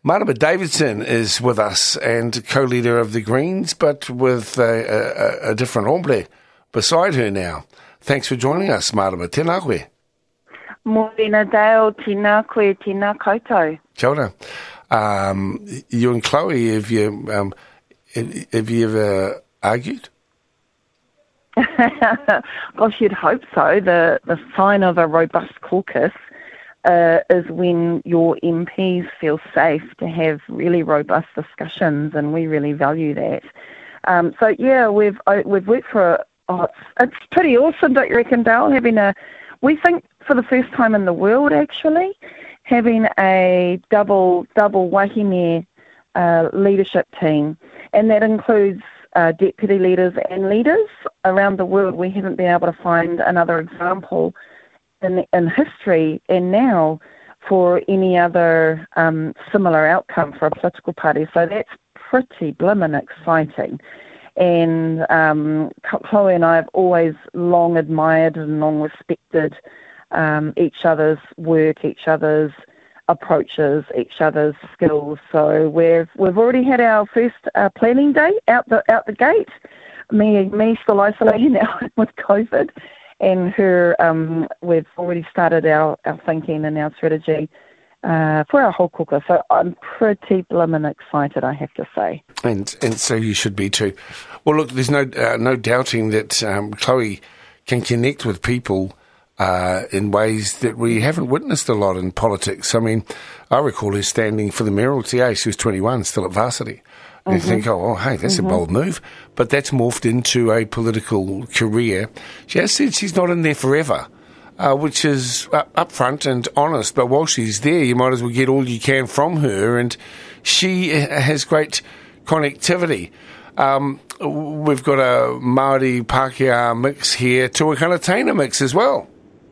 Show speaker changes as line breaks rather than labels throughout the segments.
Marama Davidson is with us and co-leader of the Greens, but with a different hombre beside her now. Thanks for joining us, Marama. Tēnā koe.
Morena Dale, tēnā koe, tēnā koutou.
Kia ora. You and Chloe, have you ever argued?
Gosh, you'd hope so. The sign of a robust caucus is when your MPs feel safe to have really robust discussions, and we really value that. So yeah, we've worked for. It's pretty awesome, don't you reckon, Dale? We think for the first time in the world, actually, having a double wahine leadership team, and that includes deputy leaders and leaders around the world. We haven't been able to find another example in history and now for any other similar outcome for a political party. So that's pretty blimmin' exciting. And Chloe and I have always long admired and long respected each other's work, each other's approaches, each other's skills. So we've already had our first planning day out the gate. Me still isolating now with COVID, and her we've already started our thinking and our strategy for our whole caucus. So I'm pretty blimmin' excited, I have to say.
And so you should be too. Well, look, there's no doubting that Chloe can connect with people in ways that we haven't witnessed a lot in politics. I mean, I recall her standing for the mayoralty. She was 21, still at varsity. And you think, hey, that's a bold move. But that's morphed into a political career. She has said she's not in there forever, which is upfront and honest. But while she's there, you might as well get all you can from her. And she has great connectivity. We've got a Māori Pākehā mix here, Tuakana Taina mix as well.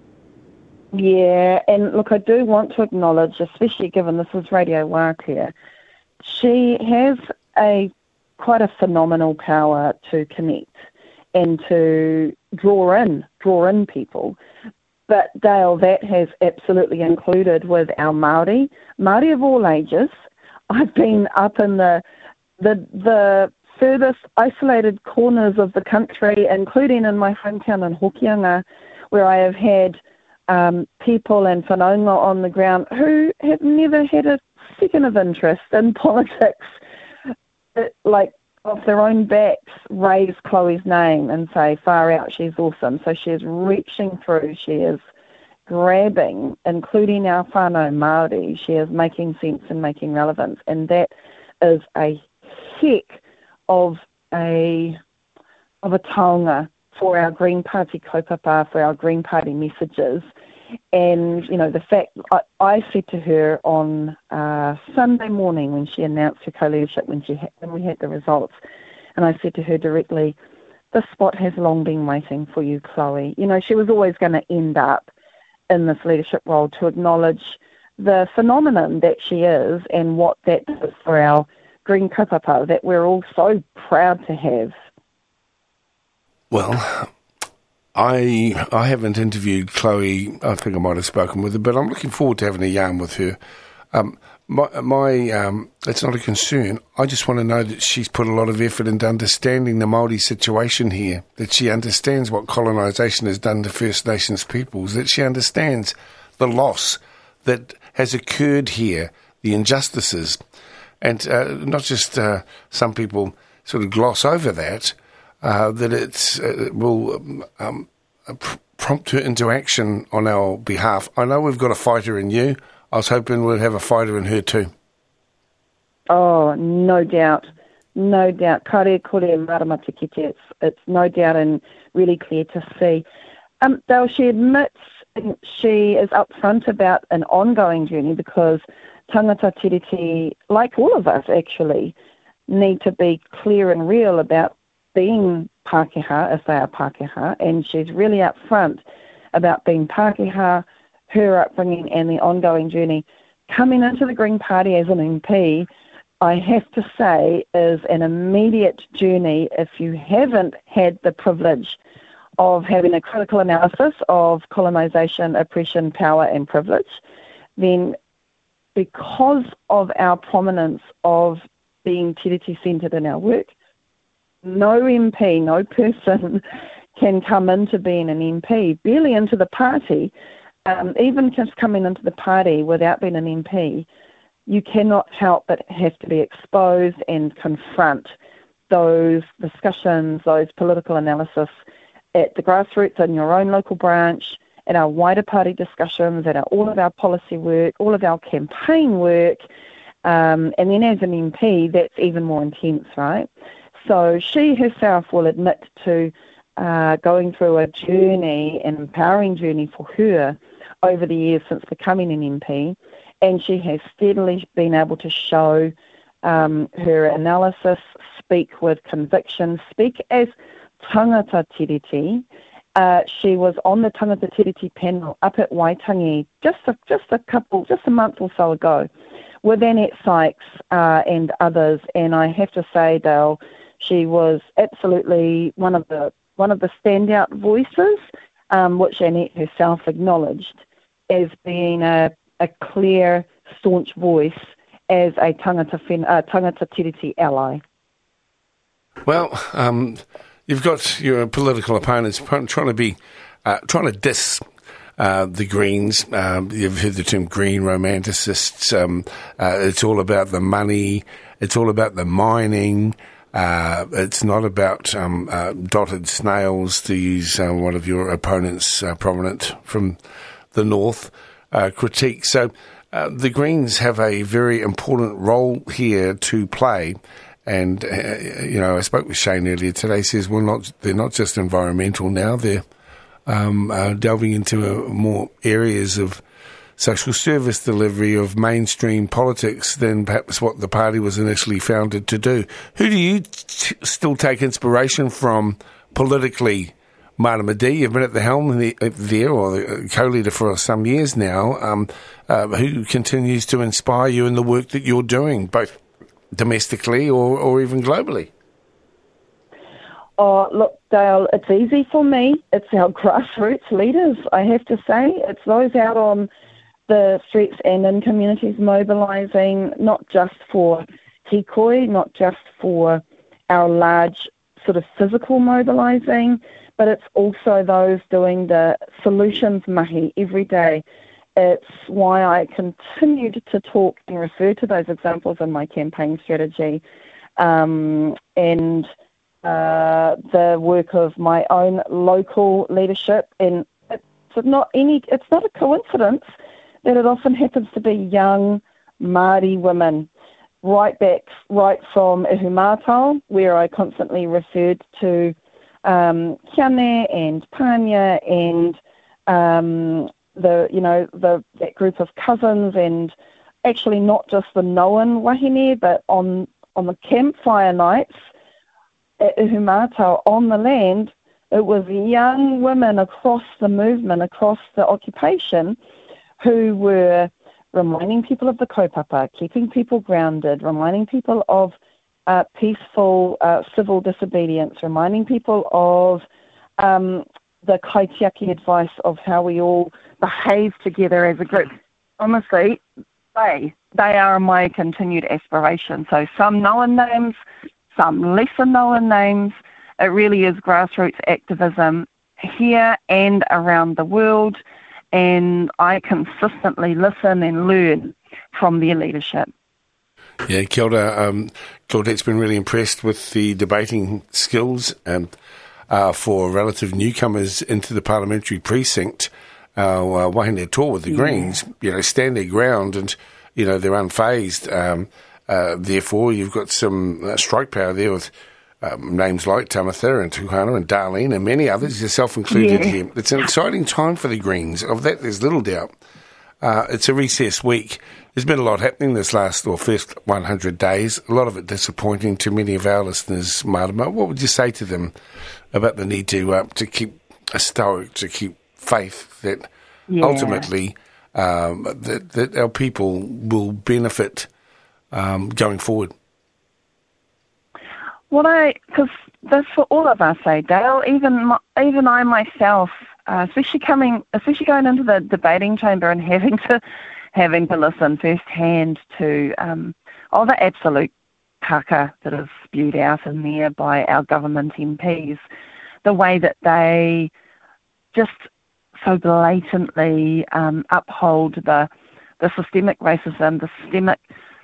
Yeah, and look, I do want to acknowledge, especially given this is Radio Wātea, she has quite a phenomenal power to connect and to draw in people. But Dale, that has absolutely included with our Māori of all ages. I've been up in the furthest isolated corners of the country, including in my hometown in Hokianga, where I have had people and whanaunga on the ground who have never had a second of interest in politics, like off their own backs, raise Chloe's name and say, far out, she's awesome. So she is reaching through, she is grabbing, including our whānau Māori, she is making sense and making relevance. And that is a heck of a taonga for our Green Party kaupapa, for our Green Party messages. And, you know, the fact, I said to her on Sunday morning when she announced her co-leadership, when we had the results, and I said to her directly, this spot has long been waiting for you, Chloe. You know, she was always going to end up in this leadership role to acknowledge the phenomenon that she is and what that does for our Green kaupapa that we're all so proud to have.
Well, I haven't interviewed Chloe. I think I might have spoken with her, but I'm looking forward to having a yarn with her. It's not a concern. I just want to know that she's put a lot of effort into understanding the Māori situation here, that she understands what colonisation has done to First Nations peoples, that she understands the loss that has occurred here, the injustices, and not just some people sort of gloss over that, that it will prompt her into action on our behalf. I know we've got a fighter in you. I was hoping we'd have a fighter in her too.
Oh, no doubt. No doubt. Kare kore marama te kite. It's no doubt and really clear to see. Though she admits she is upfront about an ongoing journey because tangata tiriti, like all of us actually, need to be clear and real about being Pākehā, if they are Pākehā, and she's really upfront about being Pākehā, her upbringing and the ongoing journey. Coming into the Green Party as an MP, I have to say, is an immediate journey if you haven't had the privilege of having a critical analysis of colonisation, oppression, power and privilege, then because of our prominence of being tiriti-centred in our work, no MP, no person can come into being an MP, barely into the party, even just coming into the party without being an MP. You cannot help but have to be exposed and confront those discussions, those political analysis at the grassroots in your own local branch, at our wider party discussions, at all of our policy work, all of our campaign work, and then as an MP, that's even more intense, right? So she herself will admit to going through a journey, an empowering journey for her over the years since becoming an MP, and she has steadily been able to show her analysis, speak with conviction, speak as tangata tiriti. She was on the tangata tiriti panel up at Waitangi just a month or so ago with Annette Sykes and others, and I have to say, Dale, she was absolutely one of the standout voices, which Annette herself acknowledged as being a clear, staunch voice as a tangata tiriti ally.
Well, you've got your political opponents trying to diss the Greens. You've heard the term green romanticists. It's all about the money. It's all about the mining. It's not about dotted snails, to use one of your opponents, prominent from the north, critique. So the Greens have a very important role here to play. And, I spoke with Shane earlier today. He says, they're not just environmental now. They're delving into more areas of social service delivery, of mainstream politics than perhaps what the party was initially founded to do. Who do you still take inspiration from politically, Marama D? You've been at the helm there, or the co-leader for some years now. Who continues to inspire you in the work that you're doing, both domestically or even globally?
Oh, look, Dale, it's easy for me. It's our grassroots leaders, I have to say. It's those out on the streets and in communities mobilising, not just for Tikoi, not just for our large sort of physical mobilising, but it's also those doing the solutions mahi every day. It's why I continued to talk and refer to those examples in my campaign strategy, and the work of my own local leadership. And it's not a coincidence that it often happens to be young Māori women, right from Ihumātao, where I constantly referred to Kiane and Panya and that group of cousins, and actually not just the known wahine, but on the campfire nights at Ihumātao on the land, it was young women across the movement, across the occupation, who were reminding people of the kaupapa, keeping people grounded, reminding people of peaceful civil disobedience, reminding people of the kaitiaki advice of how we all behave together as a group. Honestly, they are my continued aspiration. So some known names, some lesser known names. It really is grassroots activism here and around the world, and I consistently listen and learn from their leadership.
Yeah, kia ora. Claudette's been really impressed with the debating skills for relative newcomers into the parliamentary precinct. Wahine Tō with the Greens, stand their ground, and, they're unfazed. Therefore, you've got some strike power there with names like Tamatha and Tuhana and Darlene and many others, yourself included here. It's an exciting time for the Greens. Of that, there's little doubt. It's a recess week. There's been a lot happening this first 100 days, a lot of it disappointing to many of our listeners, Marama. What would you say to them about the need to keep stoic, to keep faith that ultimately that our people will benefit going forward?
Because that's for all of us, Dale. Even I myself, especially going into the debating chamber and having having to listen firsthand to the absolute kaka that is spewed out in there by our government MPs, the way that they just so blatantly uphold the systemic racism, the systemic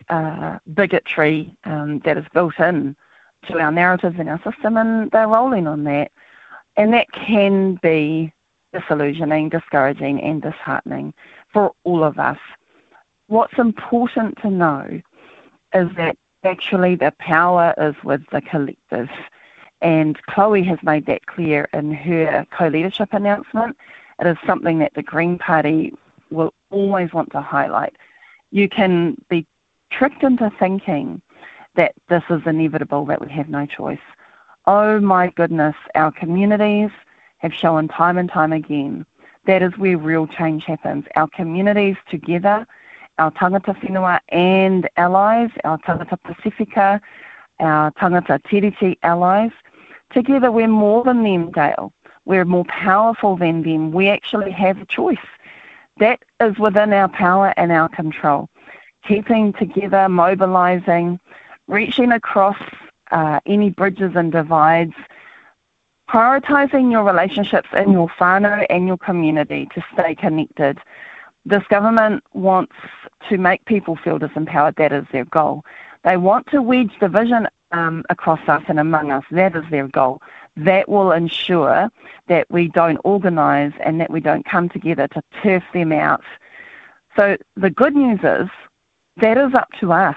bigotry that is built in to our narratives and our system, and they're rolling on that. And that can be disillusioning, discouraging and disheartening for all of us. What's important to know is that actually the power is with the collective, and Chloe has made that clear in her co-leadership announcement. It is something that the Green Party will always want to highlight. You can be tricked into thinking that this is inevitable, that we have no choice. Oh my goodness, our communities have shown time and time again that is where real change happens. Our communities together, our tangata whenua and allies, our tangata Pacifica, our tangata Tiriti allies, together we're more than them, Dale. We're more powerful than them. We actually have a choice. That is within our power and our control. Keeping together, mobilising, reaching across any bridges and divides, prioritising your relationships in your whānau and your community to stay connected. This government wants to make people feel disempowered. That is their goal. They want to wedge division across us and among us. That is their goal. That will ensure that we don't organise and that we don't come together to turf them out. So the good news is that is up to us.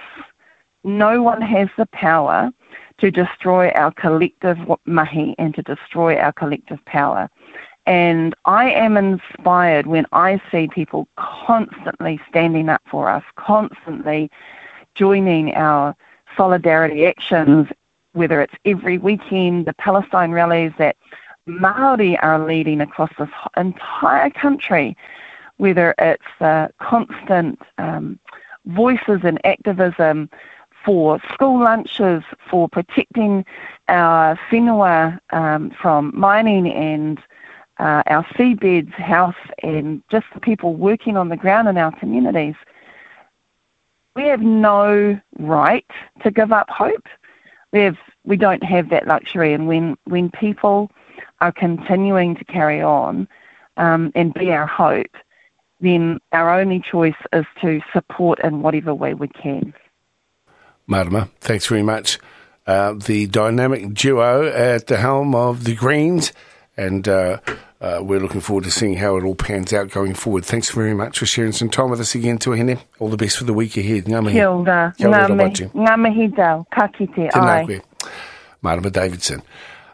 No one has the power to destroy our collective mahi and to destroy our collective power. And I am inspired when I see people constantly standing up for us, constantly joining our solidarity actions, whether it's every weekend, the Palestine rallies that Māori are leading across this entire country, whether it's constant voices and activism for school lunches, for protecting our whenua from mining and our seabeds, health, and just the people working on the ground in our communities. We have no right to give up hope. We don't have that luxury, and when people are continuing to carry on and be our hope, then our only choice is to support in whatever way we can.
Marama, thanks very much. The dynamic duo at the helm of the Greens, and we're looking forward to seeing how it all pans out going forward. Thanks very much for sharing some time with us again, Tuahine. All the best for the week ahead. Ngā mihi.
Kia ora. Ngā mihi dau. Ka kite ai.
Marama Davidson.